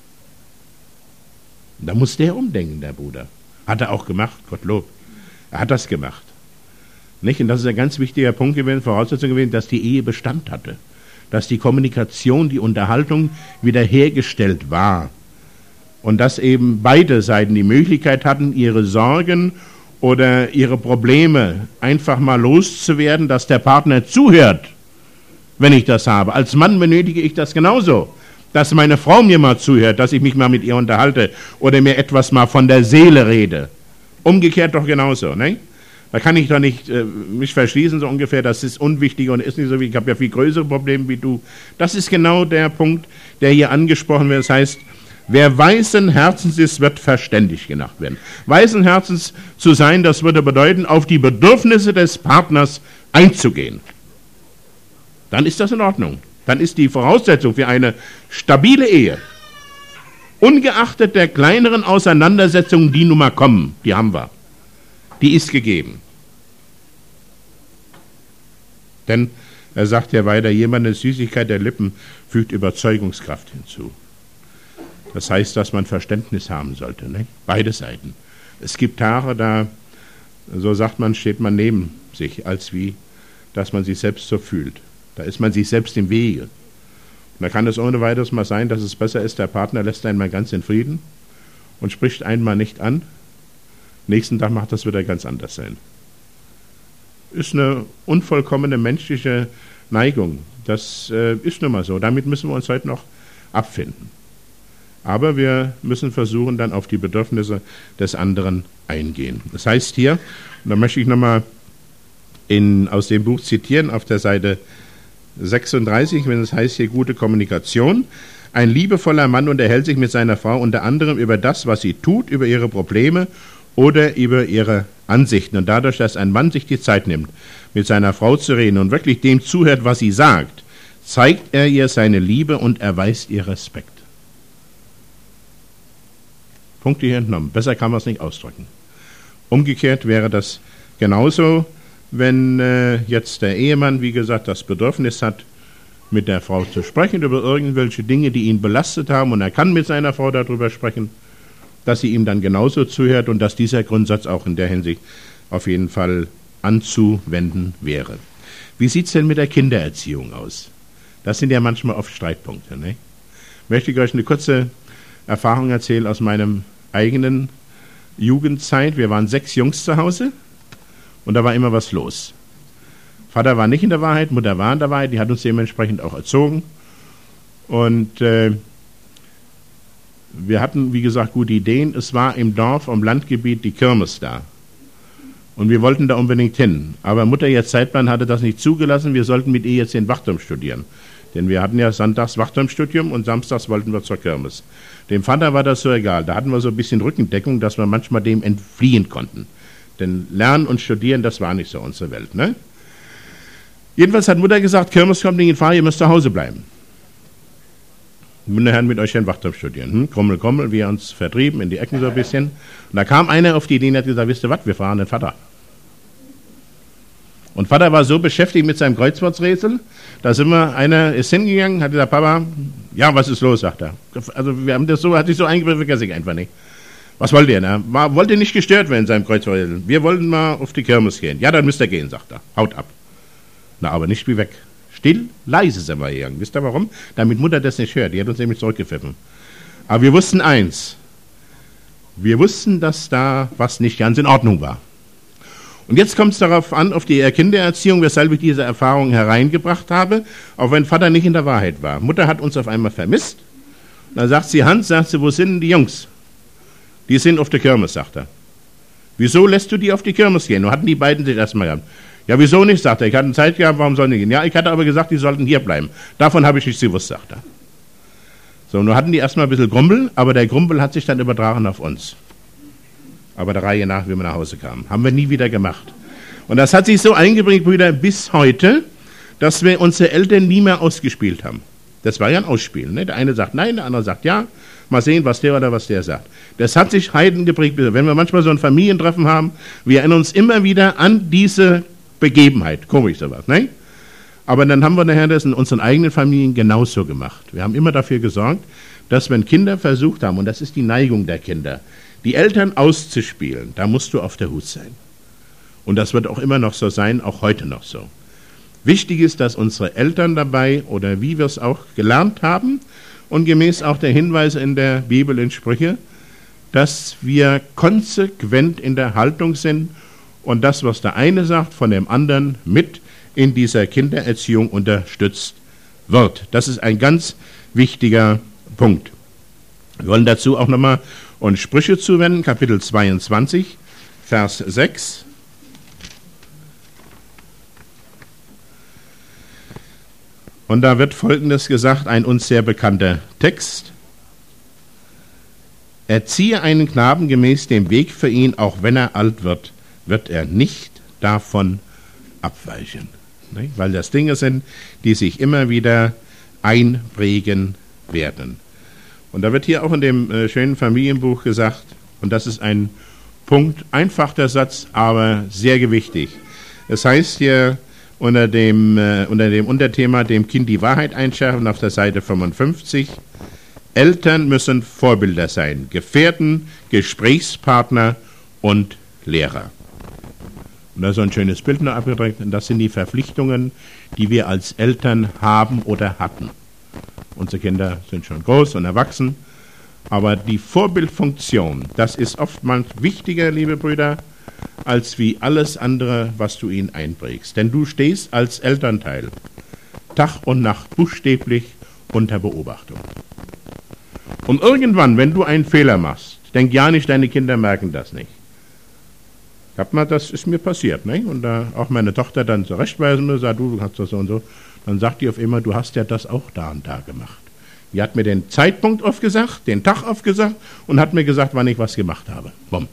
Da musste er umdenken, der Bruder. Hat er auch gemacht, Gottlob. Er hat das gemacht. Nicht? Und das ist ein ganz wichtiger Punkt gewesen, Voraussetzung gewesen, dass die Ehe Bestand hatte. Dass die Kommunikation, die Unterhaltung wiederhergestellt war. Und dass eben beide Seiten die Möglichkeit hatten, ihre Sorgen oder ihre Probleme einfach mal loszuwerden, dass der Partner zuhört, wenn ich das habe. Als Mann benötige ich das genauso. Dass meine Frau mir mal zuhört, dass ich mich mal mit ihr unterhalte oder mir etwas mal von der Seele rede. Umgekehrt doch genauso, ne? Da kann ich doch nicht äh, mich verschließen, so ungefähr, das ist unwichtig und ist nicht so wie, ich habe ja viel größere Probleme wie du. Das ist genau der Punkt, der hier angesprochen wird. Das heißt, wer weisen Herzens ist, wird verständig gemacht werden. Weisen Herzens zu sein, das würde bedeuten, auf die Bedürfnisse des Partners einzugehen. Dann ist das in Ordnung. Dann ist die Voraussetzung für eine stabile Ehe, ungeachtet der kleineren Auseinandersetzungen, die nun mal kommen, die haben wir, die ist gegeben. Denn er sagt ja weiter, jemandem Süßigkeit der Lippen fügt Überzeugungskraft hinzu. Das heißt, dass man Verständnis haben sollte, ne? Beide Seiten. Es gibt Tage, da, so sagt man, steht man neben sich, als wie, dass man sich selbst so fühlt. Da ist man sich selbst im Wege. Und da kann es ohne weiteres mal sein, dass es besser ist, der Partner lässt einen mal ganz in Frieden und spricht einen mal nicht an. Nächsten Tag macht das wieder ganz anders sein. Ist eine unvollkommene menschliche Neigung. Das äh, ist nun mal so. Damit müssen wir uns heute noch abfinden. Aber wir müssen versuchen, dann auf die Bedürfnisse des anderen eingehen. Das heißt hier, und da möchte ich nochmal aus dem Buch zitieren, auf der Seite sechsunddreißig, wenn es heißt hier gute Kommunikation. Ein liebevoller Mann unterhält sich mit seiner Frau unter anderem über das, was sie tut, über ihre Probleme oder über ihre Ansichten. Und dadurch, dass ein Mann sich die Zeit nimmt, mit seiner Frau zu reden und wirklich dem zuhört, was sie sagt, zeigt er ihr seine Liebe und erweist ihr Respekt. Punkte hier entnommen. Besser kann man es nicht ausdrücken. Umgekehrt wäre das genauso, wenn äh, jetzt der Ehemann, wie gesagt, das Bedürfnis hat, mit der Frau zu sprechen über irgendwelche Dinge, die ihn belastet haben, und er kann mit seiner Frau darüber sprechen, dass sie ihm dann genauso zuhört und dass dieser Grundsatz auch in der Hinsicht auf jeden Fall anzuwenden wäre. Wie sieht es denn mit der Kindererziehung aus? Das sind ja manchmal oft Streitpunkte, ne? Möchte ich euch eine kurze Erfahrung erzählen aus meinem eigenen Jugendzeit. Wir waren sechs Jungs zu Hause. Und da war immer was los. Vater war nicht in der Wahrheit, Mutter war in der Wahrheit, die hat uns dementsprechend auch erzogen. Und äh, wir hatten, wie gesagt, gute Ideen. Es war im Dorf, im Landgebiet die Kirmes da. Und wir wollten da unbedingt hin. Aber Mutter jetzt Zeitplan hatte das nicht zugelassen, wir sollten mit ihr jetzt den Wachturm studieren. Denn wir hatten ja sonntags Wachturmstudium und samstags wollten wir zur Kirmes. Dem Vater war das so egal. Da hatten wir so ein bisschen Rückendeckung, dass wir manchmal dem entfliehen konnten. Denn Lernen und Studieren, das war nicht so unsere Welt, ne? Jedenfalls hat Mutter gesagt, Kirmes kommt nicht in Frage, ihr müsst zu Hause bleiben. Meine Herren, mit euch den Wachturm studieren. Hm? Krummel, Krummel, wir uns vertrieben in die Ecken so ein bisschen. Und da kam einer auf die Idee und hat gesagt, wisst ihr was, wir fahren den Vater. Und Vater war so beschäftigt mit seinem Kreuzworträtsel, da sind wir, einer ist hingegangen, hat gesagt, Papa, ja, was ist los, sagt er. Also wir haben das so, hat sich so eingebildet, vergesse ich einfach nicht. Was wollt ihr? Ne? War, wollt ihr nicht gestört werden in seinem Kreuzworträtsel? Wir wollten mal auf die Kirmes gehen. Ja, dann müsst ihr gehen, sagt er. Haut ab. Na, aber nicht wie weg. Still, leise sind wir gegangen. Wisst ihr warum? Damit Mutter das nicht hört. Die hat uns nämlich zurückgepfiffen. Aber wir wussten eins. Wir wussten, dass da was nicht ganz in Ordnung war. Und jetzt kommt es darauf an, auf die Kindererziehung, weshalb ich diese Erfahrung hereingebracht habe, auch wenn Vater nicht in der Wahrheit war. Mutter hat uns auf einmal vermisst. Da sagt sie, Hans, sagt sie, wo sind denn die Jungs? Die sind auf der Kirmes, sagt er. Wieso lässt du die auf die Kirmes gehen? Und hatten die beiden sich erstmal gehabt. Ja, wieso nicht, sagt er. Ich hatte Zeit gehabt, warum sollen die gehen? Ja, ich hatte aber gesagt, die sollten hier bleiben. Davon habe ich nichts gewusst, sagt er. So, nun hatten die erstmal ein bisschen Grumpel, aber der Grumpel hat sich dann übertragen auf uns. Aber der Reihe nach, wie wir nach Hause kamen. Haben wir nie wieder gemacht. Und das hat sich so eingeprägt, Brüder, bis heute, dass wir unsere Eltern nie mehr ausgespielt haben. Das war ja ein Ausspielen. Ne? Der eine sagt nein, der andere sagt ja. Mal sehen, was der oder was der sagt. Das hat sich Heiden geprägt. Wenn wir manchmal so ein Familientreffen haben, wir erinnern uns immer wieder an diese Begebenheit. Komisch sowas, ne? Aber dann haben wir nachher das in unseren eigenen Familien genauso gemacht. Wir haben immer dafür gesorgt, dass wenn Kinder versucht haben, und das ist die Neigung der Kinder, die Eltern auszuspielen, da musst du auf der Hut sein. Und das wird auch immer noch so sein, auch heute noch so. Wichtig ist, dass unsere Eltern dabei, oder wie wir es auch gelernt haben, und gemäß auch der Hinweise in der Bibel in Sprüche, dass wir konsequent in der Haltung sind und das, was der eine sagt, von dem anderen mit in dieser Kindererziehung unterstützt wird. Das ist ein ganz wichtiger Punkt. Wir wollen dazu auch nochmal uns Sprüche zuwenden, Kapitel zweiundzwanzig, Vers sechs. Und da wird Folgendes gesagt, ein uns sehr bekannter Text. Erziehe einen Knaben gemäß dem Weg für ihn, auch wenn er alt wird, wird er nicht davon abweichen. Ne? Weil das Dinge sind, die sich immer wieder einprägen werden. Und da wird hier auch in dem äh, schönen Familienbuch gesagt, und das ist ein Punkt, einfach der Satz, aber sehr gewichtig. Es heißt hier, unter dem, äh, unter dem Unterthema dem Kind die Wahrheit einschärfen auf der Seite fünfundfünfzig. Eltern müssen Vorbilder sein, Gefährten, Gesprächspartner und Lehrer. Und da ist so ein schönes Bild noch abgedrückt, und das sind die Verpflichtungen, die wir als Eltern haben oder hatten. Unsere Kinder sind schon groß und erwachsen, aber die Vorbildfunktion, das ist oftmals wichtiger, liebe Brüder, als wie alles andere, was du ihnen einprägst. Denn du stehst als Elternteil Tag und Nacht buchstäblich unter Beobachtung. Und irgendwann, wenn du einen Fehler machst, denk ja nicht, deine Kinder merken das nicht. Hab mal, das ist mir passiert, ne? Und da auch meine Tochter dann zurechtweisen und sagt, du hast das so und so. Dann sagt die auf immer, du hast ja das auch da und da gemacht. Die hat mir den Zeitpunkt aufgesagt, den Tag aufgesagt und hat mir gesagt, wann ich was gemacht habe. Bumm.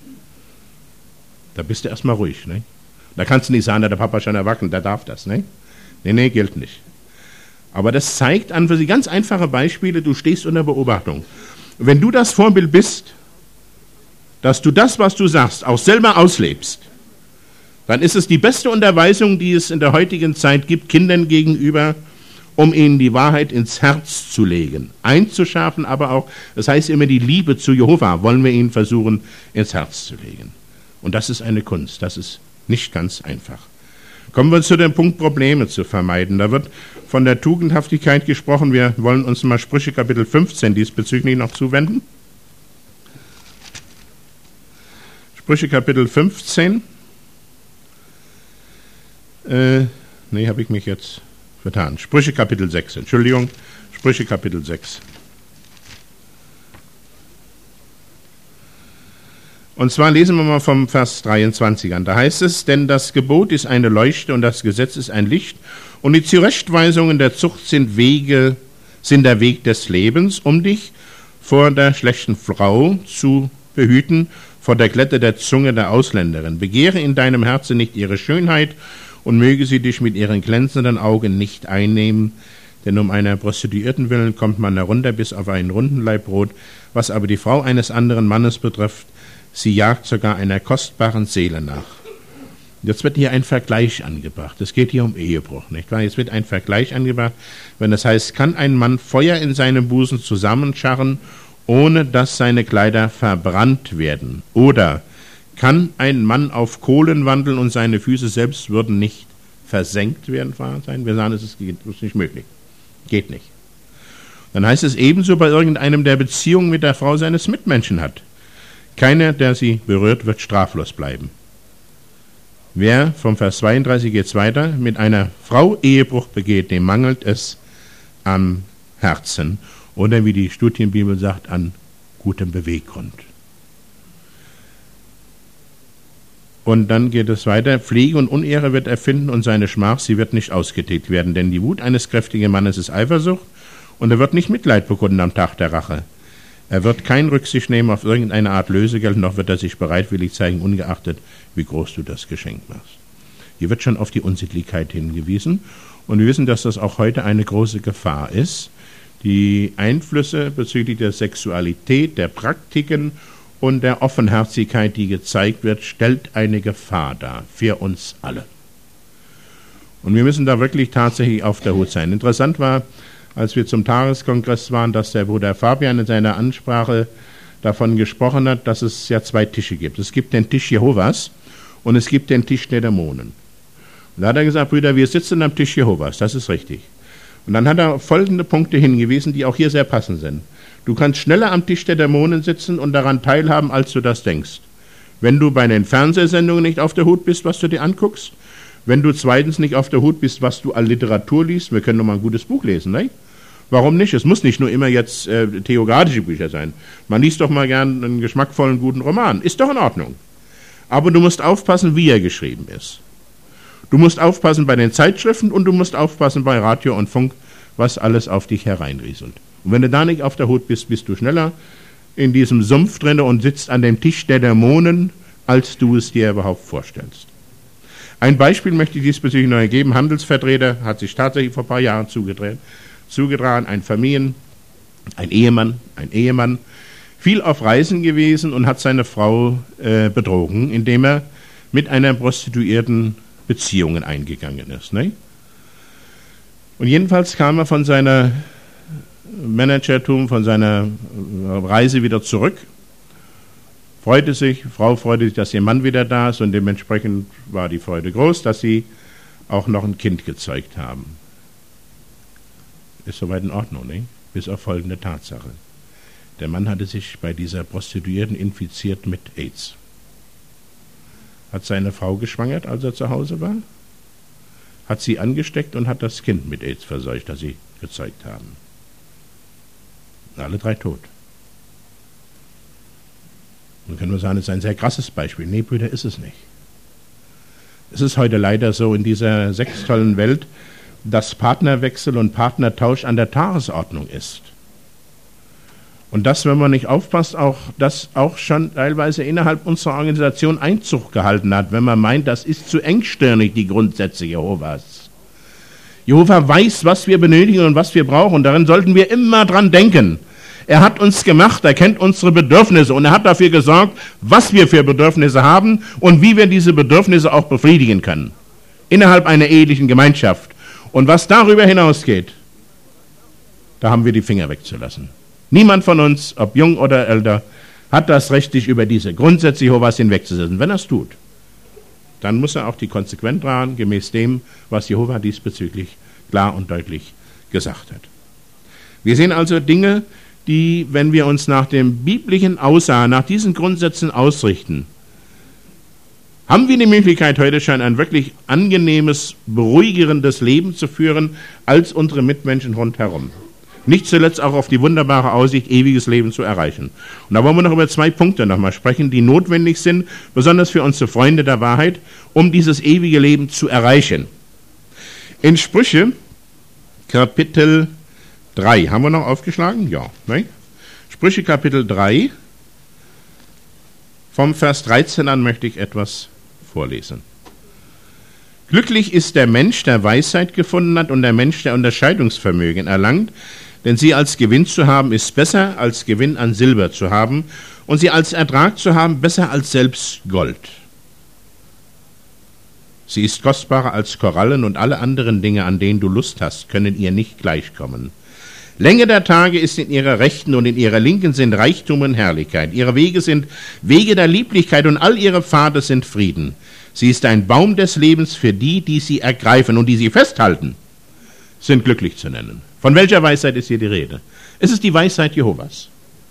Da bist du erstmal ruhig, ne? Da kannst du nicht sagen, der Papa ist schon erwachsen, der darf das, ne? Nee, nee, gilt nicht. Aber das zeigt an für sie ganz einfache Beispiele, du stehst unter Beobachtung. Wenn du das Vorbild bist, dass du das, was du sagst, auch selber auslebst, dann ist es die beste Unterweisung, die es in der heutigen Zeit gibt, Kindern gegenüber, um ihnen die Wahrheit ins Herz zu legen, einzuschärfen, aber auch, das heißt immer, die Liebe zu Jehova wollen wir ihnen versuchen, ins Herz zu legen. Und das ist eine Kunst, das ist nicht ganz einfach. Kommen wir zu dem Punkt, Probleme zu vermeiden. Da wird von der Tugendhaftigkeit gesprochen. Wir wollen uns mal Sprüche Kapitel fünfzehn diesbezüglich noch zuwenden. Sprüche Kapitel fünfzehn. Äh, nee, habe ich mich jetzt vertan. Sprüche Kapitel sechs, Entschuldigung. Sprüche Kapitel sechs. Und zwar lesen wir mal vom Vers dreiundzwanzig an. Da heißt es, denn das Gebot ist eine Leuchte und das Gesetz ist ein Licht und die Zurechtweisungen der Zucht sind Wege, sind der Weg des Lebens, um dich vor der schlechten Frau zu behüten, vor der Glätte der Zunge der Ausländerin. Begehre in deinem Herzen nicht ihre Schönheit und möge sie dich mit ihren glänzenden Augen nicht einnehmen, denn um einer Prostituierten willen kommt man herunter bis auf einen runden Laib Brot, was aber die Frau eines anderen Mannes betrifft, sie jagt sogar einer kostbaren Seele nach. Jetzt wird hier ein Vergleich angebracht. Es geht hier um Ehebruch, nicht wahr? Jetzt wird ein Vergleich angebracht, wenn das heißt, kann ein Mann Feuer in seinem Busen zusammenscharren, ohne dass seine Kleider verbrannt werden? Oder kann ein Mann auf Kohlen wandeln und seine Füße selbst würden nicht versenkt werden, sein. Wir sagen, es ist nicht möglich. Geht nicht. Dann heißt es ebenso bei irgendeinem, der Beziehung mit der Frau seines Mitmenschen hat. Keiner, der sie berührt, wird straflos bleiben. Wer, vom Vers zweiunddreißig geht es weiter, mit einer Frau Ehebruch begeht, dem mangelt es am Herzen. Oder wie die Studienbibel sagt, an gutem Beweggrund. Und dann geht es weiter. Pflege und Unehre wird er finden und seine Schmach, sie wird nicht ausgetilgt werden. Denn die Wut eines kräftigen Mannes ist Eifersucht und er wird nicht Mitleid bekunden am Tag der Rache. Er wird kein Rücksicht nehmen auf irgendeine Art Lösegeld, noch wird er sich bereitwillig zeigen, ungeachtet, wie groß du das Geschenk machst. Hier wird schon auf die Unsittlichkeit hingewiesen. Und wir wissen, dass das auch heute eine große Gefahr ist. Die Einflüsse bezüglich der Sexualität, der Praktiken und der Offenherzigkeit, die gezeigt wird, stellt eine Gefahr dar für uns alle. Und wir müssen da wirklich tatsächlich auf der Hut sein. Interessant war, als wir zum Tageskongress waren, dass der Bruder Fabian in seiner Ansprache davon gesprochen hat, dass es ja zwei Tische gibt. Es gibt den Tisch Jehovas und es gibt den Tisch der Dämonen. Und da hat er gesagt, Brüder, wir sitzen am Tisch Jehovas, das ist richtig. Und dann hat er auf folgende Punkte hingewiesen, die auch hier sehr passend sind. Du kannst schneller am Tisch der Dämonen sitzen und daran teilhaben, als du das denkst. Wenn du bei den Fernsehsendungen nicht auf der Hut bist, was du dir anguckst, wenn du zweitens nicht auf der Hut bist, was du an Literatur liest, wir können doch mal ein gutes Buch lesen, ne? Warum nicht? Es muss nicht nur immer jetzt äh, theokratische Bücher sein. Man liest doch mal gern einen geschmackvollen, guten Roman. Ist doch in Ordnung. Aber du musst aufpassen, wie er geschrieben ist. Du musst aufpassen bei den Zeitschriften und du musst aufpassen bei Radio und Funk, was alles auf dich hereinrieselt. Und wenn du da nicht auf der Hut bist, bist du schneller in diesem Sumpf drin und sitzt an dem Tisch der Dämonen, als du es dir überhaupt vorstellst. Ein Beispiel möchte ich diesbezüglich noch geben. Handelsvertreter hat sich tatsächlich vor ein paar Jahren zugedreht. zugetragen, ein Familien, ein Ehemann, ein Ehemann, viel auf Reisen gewesen und hat seine Frau äh, betrogen, indem er mit einer Prostituierten Beziehungen eingegangen ist. Ne? Und jedenfalls kam er von seiner Managertum, von seiner Reise wieder zurück, freute sich, Frau freute sich, dass ihr Mann wieder da ist und dementsprechend war die Freude groß, dass sie auch noch ein Kind gezeugt haben. Ist soweit in Ordnung, ne? Bis auf folgende Tatsache. Der Mann hatte sich bei dieser Prostituierten infiziert mit AIDS. Hat seine Frau geschwängert, als er zu Hause war, hat sie angesteckt und hat das Kind mit AIDS verseucht, das sie gezeugt haben. Alle drei tot. Man kann nur sagen, es ist ein sehr krasses Beispiel. Nee, Brüder, ist es nicht. Es ist heute leider so in dieser sextollen Welt, dass Partnerwechsel und Partnertausch an der Tagesordnung ist. Und das, wenn man nicht aufpasst, auch das auch schon teilweise innerhalb unserer Organisation Einzug gehalten hat, wenn man meint, das ist zu engstirnig, die Grundsätze Jehovas. Jehova weiß, was wir benötigen und was wir brauchen, und darin sollten wir immer dran denken. Er hat uns gemacht, er kennt unsere Bedürfnisse und er hat dafür gesorgt, was wir für Bedürfnisse haben und wie wir diese Bedürfnisse auch befriedigen können. Innerhalb einer ehelichen Gemeinschaft. Und was darüber hinausgeht, da haben wir die Finger wegzulassen. Niemand von uns, ob jung oder älter, hat das Recht, sich über diese Grundsätze Jehovas hinwegzusetzen. Wenn er es tut, dann muss er auch die Konsequenz tragen, gemäß dem, was Jehova diesbezüglich klar und deutlich gesagt hat. Wir sehen also Dinge, die, wenn wir uns nach dem biblischen Aussagen, nach diesen Grundsätzen ausrichten, haben wir die Möglichkeit, heute schon ein wirklich angenehmes, beruhigerendes Leben zu führen, als unsere Mitmenschen rundherum. Nicht zuletzt auch auf die wunderbare Aussicht, ewiges Leben zu erreichen. Und da wollen wir noch über zwei Punkte nochmal sprechen, die notwendig sind, besonders für unsere Freunde der Wahrheit, um dieses ewige Leben zu erreichen. In Sprüche, Kapitel drei, haben wir noch aufgeschlagen? Ja. Ne? Sprüche, Kapitel drei, vom Vers dreizehn an möchte ich etwas vorlesen. Glücklich ist der Mensch, der Weisheit gefunden hat, und der Mensch, der Unterscheidungsvermögen erlangt, denn sie als Gewinn zu haben, ist besser als Gewinn an Silber zu haben, und sie als Ertrag zu haben, besser als selbst Gold. Sie ist kostbarer als Korallen, und alle anderen Dinge, an denen du Lust hast, können ihr nicht gleichkommen. Länge der Tage ist in ihrer Rechten, und in ihrer Linken sind Reichtum und Herrlichkeit. Ihre Wege sind Wege der Lieblichkeit, und all ihre Pfade sind Frieden. Sie ist ein Baum des Lebens für die, die sie ergreifen und die sie festhalten, sind glücklich zu nennen. Von welcher Weisheit ist hier die Rede? Es ist die Weisheit Jehovas.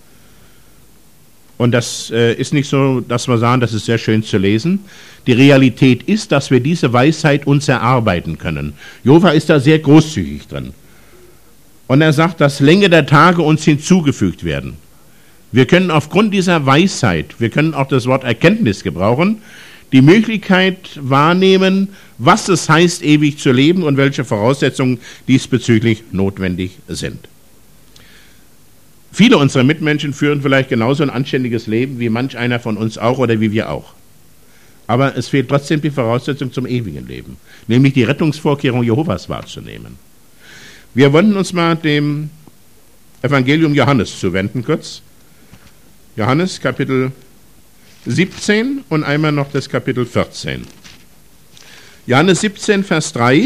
Und das äh, ist nicht so, dass wir sagen, das ist sehr schön zu lesen. Die Realität ist, dass wir diese Weisheit uns erarbeiten können. Jehova ist da sehr großzügig drin. Und er sagt, dass Länge der Tage uns hinzugefügt werden. Wir können aufgrund dieser Weisheit, wir können auch das Wort Erkenntnis gebrauchen, die Möglichkeit wahrnehmen, was es heißt, ewig zu leben und welche Voraussetzungen diesbezüglich notwendig sind. Viele unserer Mitmenschen führen vielleicht genauso ein anständiges Leben wie manch einer von uns auch oder wie wir auch. Aber es fehlt trotzdem die Voraussetzung zum ewigen Leben, nämlich die Rettungsvorkehrung Jehovas wahrzunehmen. Wir wollen uns mal dem Evangelium Johannes zuwenden kurz. Johannes Kapitel siebzehn und einmal noch das Kapitel vierzehn. Johannes siebzehn, Vers drei,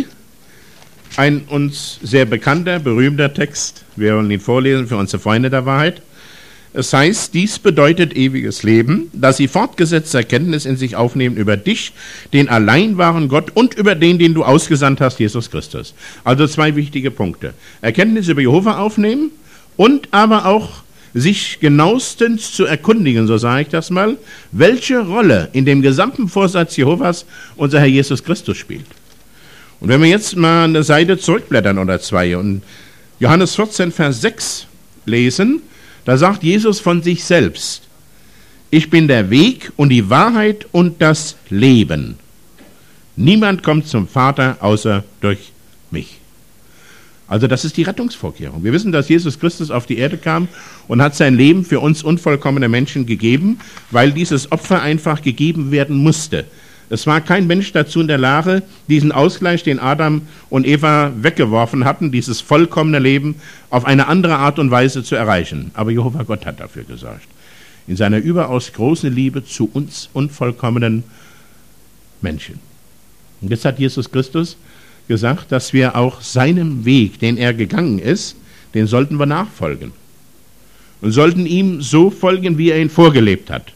ein uns sehr bekannter, berühmter Text. Wir wollen ihn vorlesen für unsere Freunde der Wahrheit. Es heißt, dies bedeutet ewiges Leben, dass sie fortgesetzte Erkenntnis in sich aufnehmen über dich, den allein wahren Gott und über den, den du ausgesandt hast, Jesus Christus. Also zwei wichtige Punkte. Erkenntnis über Jehova aufnehmen und aber auch sich genauestens zu erkundigen, so sage ich das mal, welche Rolle in dem gesamten Vorsatz Jehovas unser Herr Jesus Christus spielt. Und wenn wir jetzt mal eine Seite zurückblättern oder zwei und Johannes vierzehn, Vers sechs lesen, da sagt Jesus von sich selbst, ich bin der Weg und die Wahrheit und das Leben. Niemand kommt zum Vater außer durch mich. Also das ist die Rettungsvorkehrung. Wir wissen, dass Jesus Christus auf die Erde kam und hat sein Leben für uns unvollkommene Menschen gegeben, weil dieses Opfer einfach gegeben werden musste. Es war kein Mensch dazu in der Lage, diesen Ausgleich, den Adam und Eva weggeworfen hatten, dieses vollkommene Leben auf eine andere Art und Weise zu erreichen. Aber Jehova Gott hat dafür gesorgt. In seiner überaus großen Liebe zu uns unvollkommenen Menschen. Und jetzt hat Jesus Christus gesagt, dass wir auch seinem Weg, den er gegangen ist, den sollten wir nachfolgen. Und sollten ihm so folgen, wie er ihn vorgelebt hat.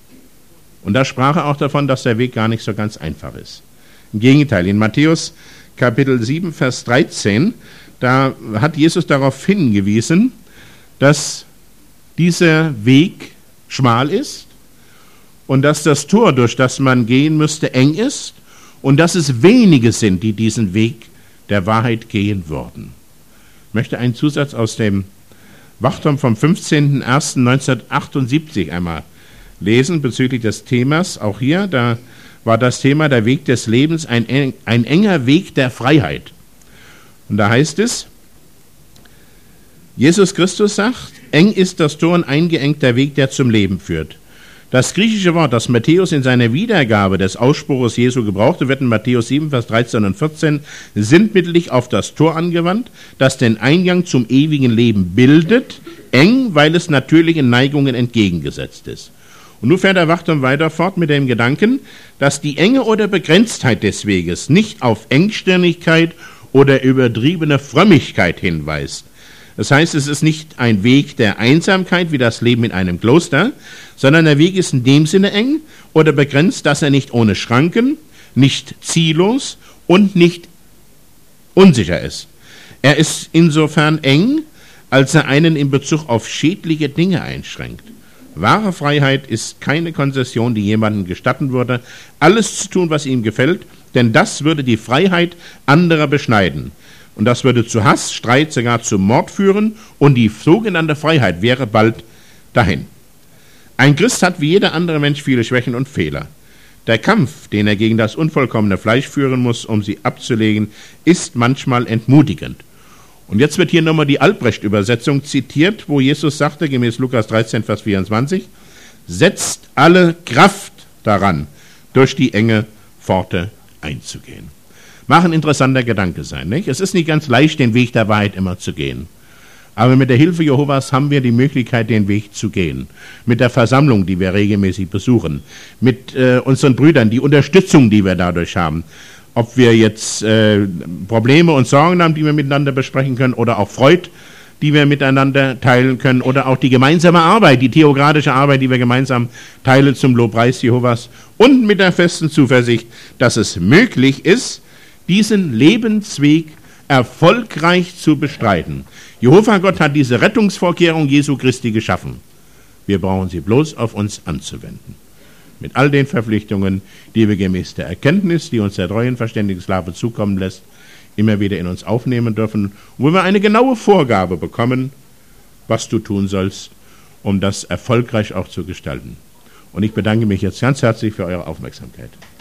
Und da sprach er auch davon, dass der Weg gar nicht so ganz einfach ist. Im Gegenteil, in Matthäus Kapitel sieben, Vers dreizehn, da hat Jesus darauf hingewiesen, dass dieser Weg schmal ist und dass das Tor, durch das man gehen müsste, eng ist und dass es wenige sind, die diesen Weg der Wahrheit gehen würden. Ich möchte einen Zusatz aus dem Wachturm vom fünfzehnten ersten neunzehnhundertachtundsiebzig einmal lesen bezüglich des Themas. Auch hier, da war das Thema der Weg des Lebens ein, eng, ein enger Weg der Freiheit. Und da heißt es, Jesus Christus sagt, eng ist das Tor und eingeengt der Weg, der zum Leben führt. Das griechische Wort, das Matthäus in seiner Wiedergabe des Ausspruchs Jesu gebrauchte, wird in Matthäus sieben, Vers dreizehn und vierzehn sinnbildlich auf das Tor angewandt, das den Eingang zum ewigen Leben bildet, eng, weil es natürlichen Neigungen entgegengesetzt ist. Und nun fährt der Wachturm weiter fort mit dem Gedanken, dass die Enge oder Begrenztheit des Weges nicht auf Engstirnigkeit oder übertriebene Frömmigkeit hinweist. Das heißt, es ist nicht ein Weg der Einsamkeit wie das Leben in einem Kloster, sondern der Weg ist in dem Sinne eng oder begrenzt, dass er nicht ohne Schranken, nicht ziellos und nicht unsicher ist. Er ist insofern eng, als er einen in Bezug auf schädliche Dinge einschränkt. Wahre Freiheit ist keine Konzession, die jemandem gestatten würde, alles zu tun, was ihm gefällt, denn das würde die Freiheit anderer beschneiden. Und das würde zu Hass, Streit, sogar zu Mord führen und die sogenannte Freiheit wäre bald dahin. Ein Christ hat wie jeder andere Mensch viele Schwächen und Fehler. Der Kampf, den er gegen das unvollkommene Fleisch führen muss, um sie abzulegen, ist manchmal entmutigend. Und jetzt wird hier nochmal die Albrecht-Übersetzung zitiert, wo Jesus sagte, gemäß Lukas dreizehn, Vers vierundzwanzig, setzt alle Kraft daran, durch die enge Pforte einzugehen. Mag ein interessanter Gedanke sein, nicht? Es ist nicht ganz leicht, den Weg der Wahrheit immer zu gehen. Aber mit der Hilfe Jehovas haben wir die Möglichkeit, den Weg zu gehen. Mit der Versammlung, die wir regelmäßig besuchen. Mit äh, unseren Brüdern, die Unterstützung, die wir dadurch haben. Ob wir jetzt äh, Probleme und Sorgen haben, die wir miteinander besprechen können, oder auch Freud, die wir miteinander teilen können, oder auch die gemeinsame Arbeit, die theokratische Arbeit, die wir gemeinsam teilen zum Lobpreis Jehovas, und mit der festen Zuversicht, dass es möglich ist, diesen Lebensweg erfolgreich zu bestreiten. Jehova Gott hat diese Rettungsvorkehrung Jesu Christi geschaffen. Wir brauchen sie bloß auf uns anzuwenden. Mit all den Verpflichtungen, die wir gemäß der Erkenntnis, die uns der treuen, verständigen Sklave zukommen lässt, immer wieder in uns aufnehmen dürfen, wo wir eine genaue Vorgabe bekommen, was du tun sollst, um das erfolgreich auch zu gestalten. Und ich bedanke mich jetzt ganz herzlich für eure Aufmerksamkeit.